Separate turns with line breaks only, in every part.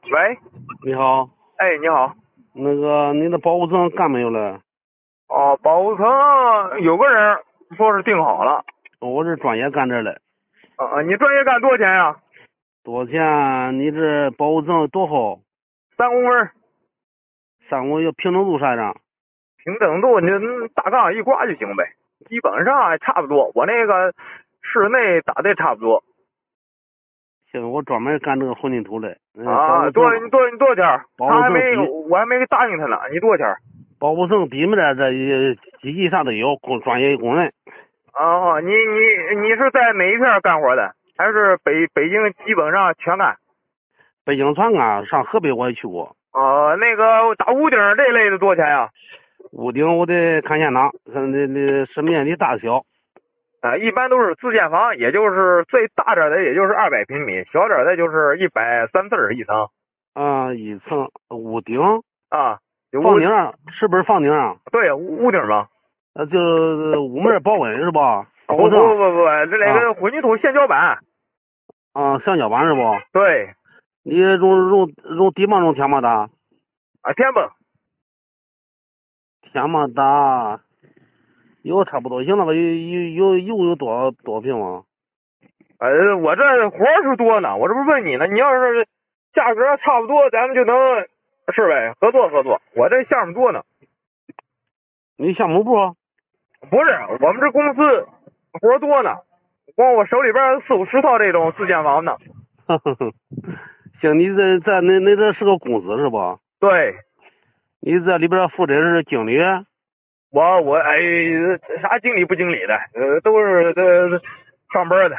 喂，
你好，
哎，你好。
那个你的保护证干没有了？
哦，保护层有个人说是订好了。
我这专业干这的。
你专业干多少钱呀？
多少钱？你这保护证多厚
3公分，
？3公要平整度啥样？
平整度你大杠一挂就行呗，基本上还差不多。我那个室内打的差不多。
行，我专门干这个混凝土的。保
啊，
护证，
你多少钱？
保
他还没，
护证比
我还没答应他呢。你多少钱？
保护证比没点这机器啥都有，专业工人。
哦，你是在哪一片干活的？还是北京基本上全干？
北京全干，上河北我也去过。
那个打屋顶这类的多少钱呀？
屋顶我得看现场，看那是面积大小。
一般都是自建房，也就是最大点的也就是200平米，小点的就是130一层。
一层屋顶。
啊，有
房顶上是不是房顶上？
对，屋顶嘛。
就是屋门保温是吧？
不，
保证
那个混凝土橡胶板。
橡胶板是不？
对。
你用地磅用天磅打？
天崩。
天磅打，有差不多行了吧？有多平吗？
我这活是多呢，我这不是问你呢，你要是价格差不多，咱们就能是呗，合作。我这项目多呢。
你项目部？
不是，我们这公司活多呢，光我手里边40-50套这种自建房呢。
行，你这那这是个公司是吧？
对。
你这里边负责是经理？
我啥经理不经理的，都是上班的。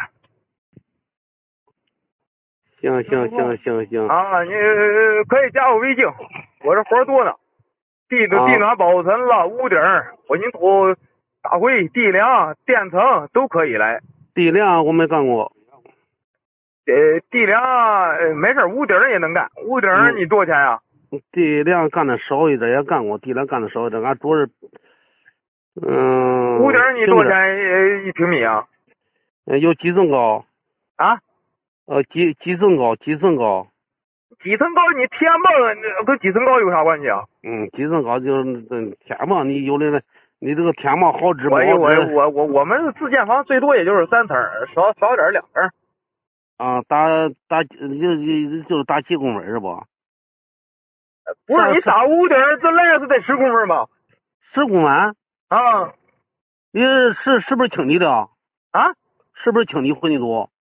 行。
啊，你可以加我微信，我这活多呢。地暖保护层了，屋顶、混凝土、打灰、地梁、垫层都可以来。
地梁我没干过。
地梁没事，屋顶也能干。屋顶你多少钱呀？
地梁干的少一点，也干过。地梁干的少一点，俺主要是
屋顶你多少钱1平米啊？
有几层高？
啊？
几层高？
几层高你天棚跟几层高有啥关系啊？
几层高就是天棚，你有的你这个天棚好支不好支？
我们自建房最多也就是3层，少点2层。
就是打几公分是不？
不是，你打屋顶这赖是得10公分吧
？10公分？
啊？
你是不是清理的？
啊？
是不是清理混凝土？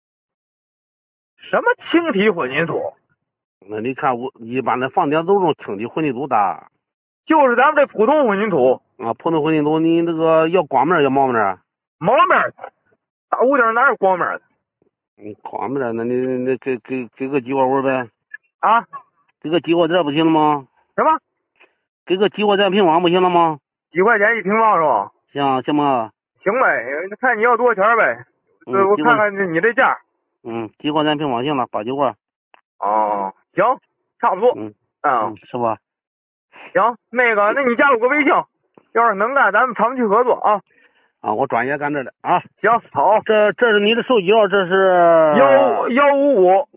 什么轻体混凝土？
那你看我一般的房顶都用轻体混凝土打。
就是咱们这普通混凝土。
普通混凝土你那个要光面要毛面？
毛面。打屋顶哪有光面的？
光面那你给个几块钱呗？
啊？
给个几块钱不行了吗？
什么？
给个几块钱平方不行了吗？
几块钱1平方是吧？
行吗？
行呗，看你要多少钱呗。我看看你这价。
几块钱平方行了，8-9块。
哦，行，差不多。
是吧？
行，那你加我个微信，要是能干，咱们长期合作啊。
我专业干这的啊。
行，好。
这是你的手机号，这是
155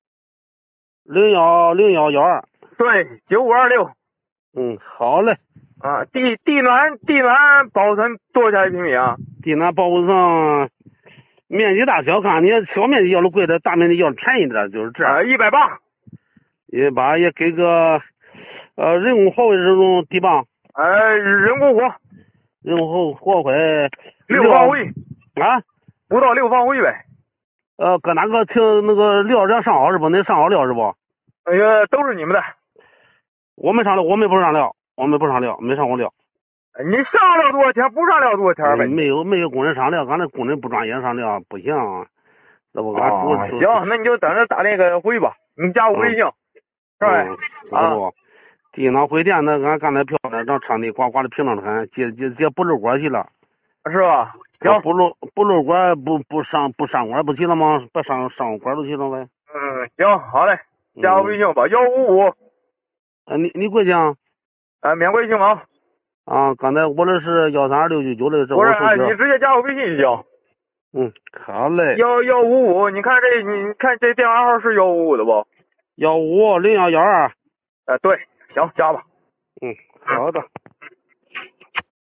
01012。
对，9526。
好嘞。
地暖保护层多少钱1平米啊？
地暖保护层面积大小看，你小面积要的贵点，大面积要的便宜点，就是这样。
180。
180也给个人工活这种地磅。
人工活。
人工活会
6方灰。不到6方灰呗。
搁哪个那个料上上好是不？那上好料是不？
都是你们的。
我没上料，我们不上料，没上过料。
你上料多少钱？不上料多少钱呗？
没有工人上料，俺那工人不专业上料不行。这不俺
行，那你就等着打那个灰吧。你加我微信，是吧？
地暖灰电那俺干的漂亮，让场地刮的平整的很，接不漏管去了，
是吧？行，
不漏管不上管不行了吗？不上管都行了呗。
行，好嘞，加我微信吧，155。
你贵姓？
免贵姓王。
刚才我这是132-699的，这
不是，你直接加我微信就行。
好嘞。
155，你看这电话号是155的不？
1500112。
对，行，加吧。
好的。